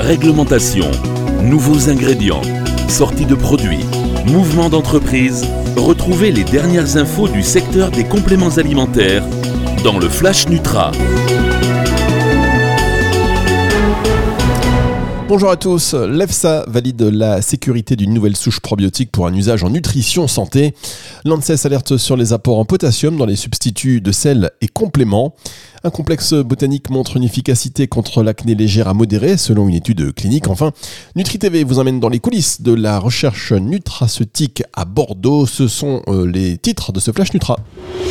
Réglementation, nouveaux ingrédients, sortie de produits, mouvements d'entreprise. Retrouvez les dernières infos du secteur des compléments alimentaires dans le Flash Nutra. Bonjour à tous, l'EFSA valide la sécurité d'une nouvelle souche probiotique pour un usage en nutrition santé. L'ANSES alerte sur les apports en potassium dans les substituts de sel et compléments. Un complexe botanique montre une efficacité contre l'acné légère à modérée selon une étude clinique. Enfin, NutriTV vous emmène dans les coulisses de la recherche nutraceutique à Bordeaux. Ce sont les titres de ce Flash Nutra.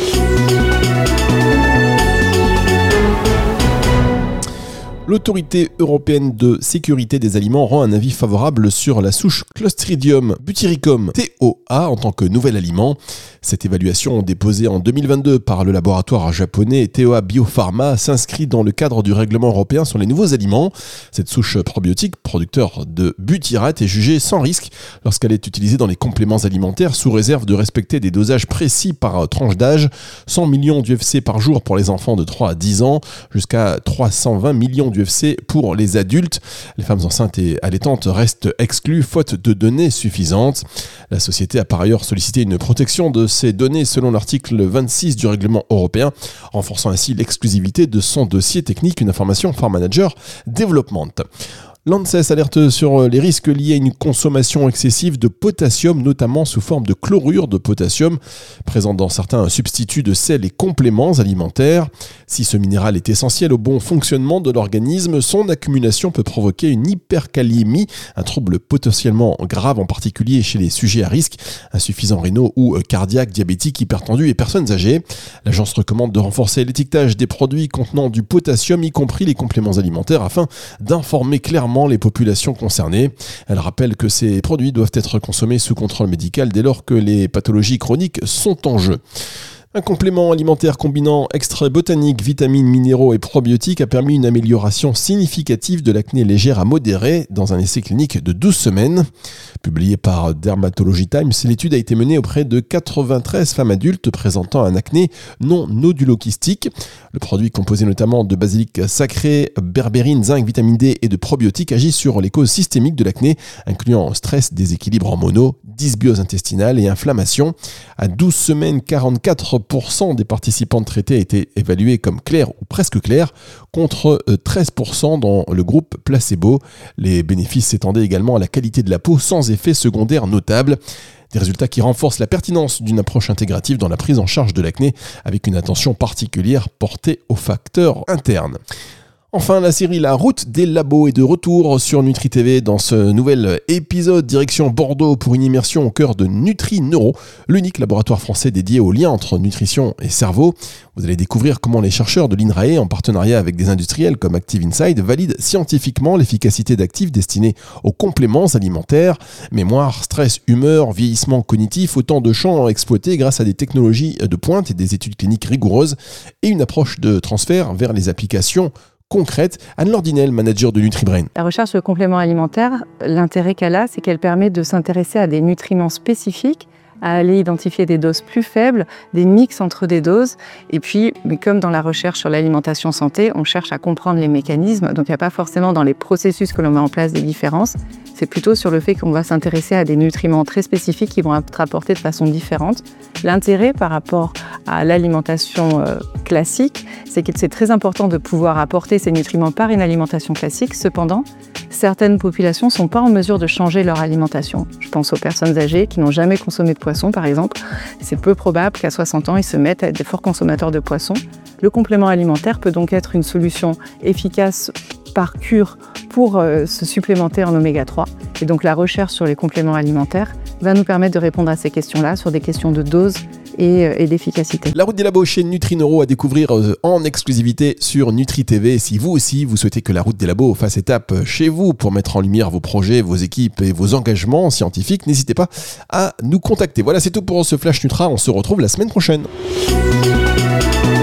L'Autorité européenne de sécurité des aliments rend un avis favorable sur la souche Clostridium butyricum TOA en tant que nouvel aliment. Cette évaluation déposée en 2022 par le laboratoire japonais TOA Biopharma s'inscrit dans le cadre du règlement européen sur les nouveaux aliments. Cette souche probiotique, producteur de butyrate, est jugée sans risque lorsqu'elle est utilisée dans les compléments alimentaires sous réserve de respecter des dosages précis par tranche d'âge. 100 millions d'UFC par jour pour les enfants de 3 à 10 ans, jusqu'à 320 millions d'UFC pour les adultes. Les femmes enceintes et allaitantes restent exclues faute de données suffisantes. La société a par ailleurs sollicité une protection de ces données selon l'article 26 du règlement européen, renforçant ainsi l'exclusivité de son dossier technique, une information Farm Manager Development. L'ANSES alerte sur les risques liés à une consommation excessive de potassium, notamment sous forme de chlorure de potassium, présent dans certains substituts de sel et compléments alimentaires. Si ce minéral est essentiel au bon fonctionnement de l'organisme, son accumulation peut provoquer une hyperkaliémie, un trouble potentiellement grave en particulier chez les sujets à risque, insuffisants rénaux ou cardiaques, diabétiques, hypertendus et personnes âgées. L'agence recommande de renforcer l'étiquetage des produits contenant du potassium, y compris les compléments alimentaires, afin d'informer clairement les populations concernées. Elle rappelle que ces produits doivent être consommés sous contrôle médical dès lors que les pathologies chroniques sont en jeu. Un complément alimentaire combinant extraits botaniques, vitamines, minéraux et probiotiques a permis une amélioration significative de l'acné légère à modérée dans un essai clinique de 12 semaines. Publié par Dermatology Times, l'étude a été menée auprès de 93 femmes adultes présentant un acné non nodulokystique. Le produit composé notamment de basilic sacré, berbérine, zinc, vitamine D et de probiotiques agit sur les causes systémiques de l'acné, incluant stress, déséquilibre hormonaux, dysbiose intestinale et inflammation. À 12 semaines, 44% des participantes traitées étaient évaluées comme claires ou presque claires, contre 13% dans le groupe placebo. Les bénéfices s'étendaient également à la qualité de la peau sans effet secondaire notable. Des résultats qui renforcent la pertinence d'une approche intégrative dans la prise en charge de l'acné, avec une attention particulière portée aux facteurs internes. Enfin, la série La Route des Labos est de retour sur NutriTV dans ce nouvel épisode direction Bordeaux pour une immersion au cœur de NutriNeuro, l'unique laboratoire français dédié au lien entre nutrition et cerveau. Vous allez découvrir comment les chercheurs de l'INRAE, en partenariat avec des industriels comme Active Inside, valident scientifiquement l'efficacité d'actifs destinés aux compléments alimentaires. Mémoire, stress, humeur, vieillissement cognitif, autant de champs exploités grâce à des technologies de pointe et des études cliniques rigoureuses et une approche de transfert vers les applications concrète. Anne-Laure Dinel, manager de NutriBrain. La recherche sur le complément alimentaire, l'intérêt qu'elle a, c'est qu'elle permet de s'intéresser à des nutriments spécifiques, à aller identifier des doses plus faibles, des mix entre des doses. Et puis, mais comme dans la recherche sur l'alimentation santé, on cherche à comprendre les mécanismes. Donc, il n'y a pas forcément dans les processus que l'on met en place des différences. C'est plutôt sur le fait qu'on va s'intéresser à des nutriments très spécifiques qui vont être apportés de façon différente. L'intérêt par rapport à l'alimentation classique, c'est que c'est très important de pouvoir apporter ces nutriments par une alimentation classique. Cependant, certaines populations ne sont pas en mesure de changer leur alimentation. Je pense aux personnes âgées qui n'ont jamais consommé de poisson, par exemple. C'est peu probable qu'à 60 ans, ils se mettent à être des forts consommateurs de poisson. Le complément alimentaire peut donc être une solution efficace par cure pour se supplémenter en oméga 3. Et donc la recherche sur les compléments alimentaires va nous permettre de répondre à ces questions-là, sur des questions de dose et d'efficacité. La route des labos chez NutriNeuro à découvrir en exclusivité sur NutriTV. Si vous aussi, vous souhaitez que la route des labos fasse étape chez vous pour mettre en lumière vos projets, vos équipes et vos engagements scientifiques, n'hésitez pas à nous contacter. Voilà, c'est tout pour ce Flash Nutra. On se retrouve la semaine prochaine.